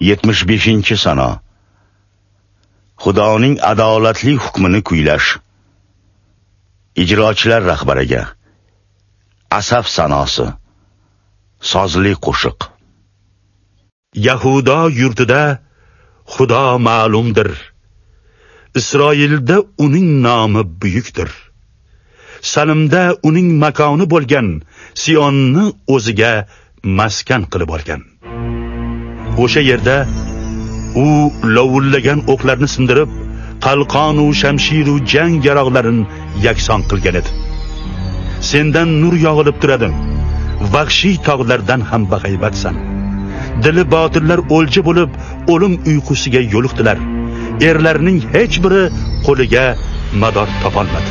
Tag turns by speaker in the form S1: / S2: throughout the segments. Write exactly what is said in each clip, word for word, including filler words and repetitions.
S1: yetmish beshinchi Sano. Xudoning adolatli hukmini kuylash. Ijrochilar rahbariga asaf sanosi, sozli qo'shiq.
S2: Yahudo yurtida Xudo ma'lumdir. Isroilda uning nomi buyukdir. Salimda uning makoni bo'lgan Sionni o'ziga maskan qilib olgan. O'sha yerda u lovullagan o'qlarni sindirib, qalqon u shamshir u jang yaroqlarini yakson qilgan edi. Sendan nur yog'ilib turadi. Vahshiy tog'lardan ham bag'aybatsan. Dili botillar o'lja bo'lib, o'lim uyqusiga yo'liqdilar. Erlarning hech biri qo'liga mador topolmadi.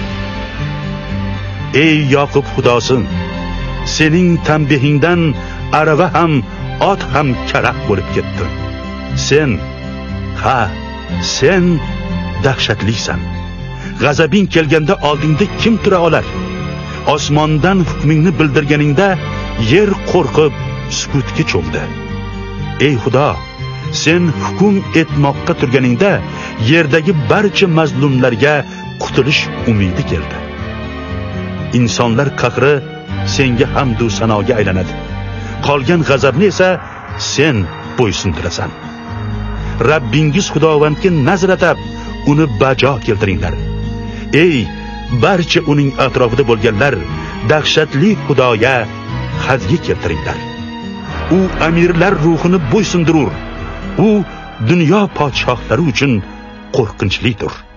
S2: Ey Yoqub Xudosi, sening tanbehingdan arava ham, ot ham karaxt bo'lib ketdi. Sen, ha, sen dahshatlisan. G'azabing kelganda oldingda kim tura olar? Osmondan hukmingni bildirganingda yer qo'rqib sukutga cho'mdi. Ey Xudo, sen hukm etmoqqa turganingda yerdagi barcha mazlumlarga qutulish umidi keldi. İnsanlar qahri senga hamdu sanoga aylanadi. Qolgan g'azabni esa sen bo'ysundirasan. Rabbingiz Xudovandga nazr atab, uni bajo keltiringlar. Ey barcha uning atrofida bo'lganlar, dahshatli Xudoga hadya keltiringlar. U amirlar ruhini bo'ysundirur. U dunyo podshohlari uchun qo'rqinchlidir.